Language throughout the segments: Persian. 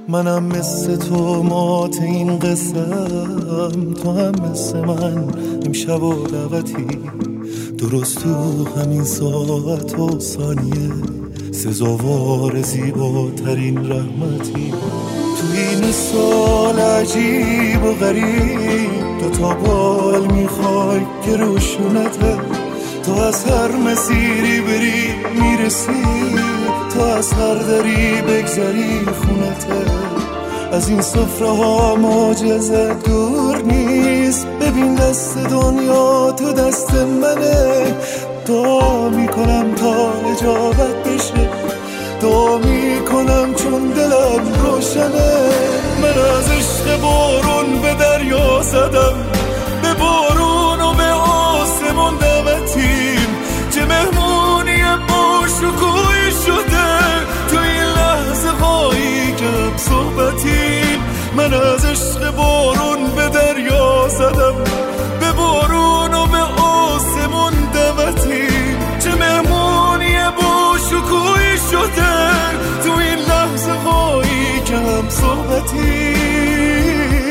منم مثل تو مات این قسم، تو هم مثل من امشب و دعوتی، درست تو همین ساعت و ثانیه سزاوار زیباترین رحمتی. تو این سال عجیب و غریب دوتا بال میخوای که روشونته، تو از هر مسیری بری میرسی، تو از هر دری بگذری خونته. از این سفره ها معجزه دور نیست، ببین دست دنیا تو دست منه. دعا میکنم تا اجابت بشه، دعا میکنم چون دلم روشنه. من از عشق بارون به دریا زدم، به بارون و به آسمون دمتیم، چه مهمونی با شکوهی شده تو این لحظه هایی که هم صحبتیم. من از عشق بارون به دریا زدم، به بارون و به آسمون دمتیم، چه مهمونی با شکوهی شده تو این لحظه هایی که هم صحبتیم.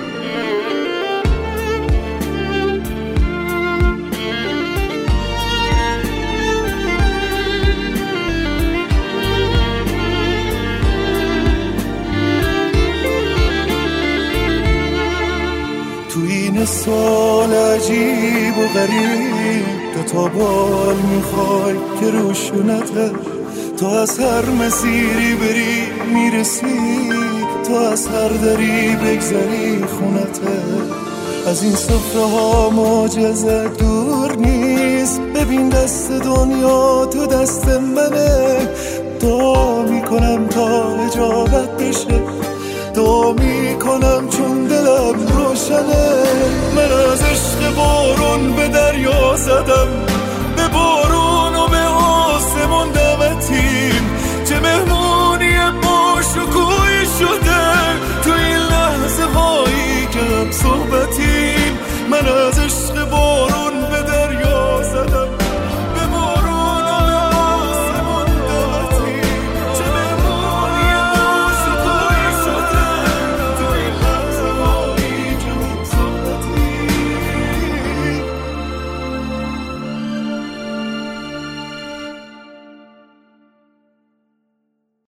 تو این سال عجیب و غریب دوتا بال میخوای که روشونته، تو از هر مسیری بری میرسی، تو از هر دری بگذری خونته. از این سفره ها معجزه دور نیست، ببین دست دنیا تو دست منه. دعا میکنم تا اجابت بشه، دعا میکنم چون دلم روشنه. من از عشق بارون به دریا زدم،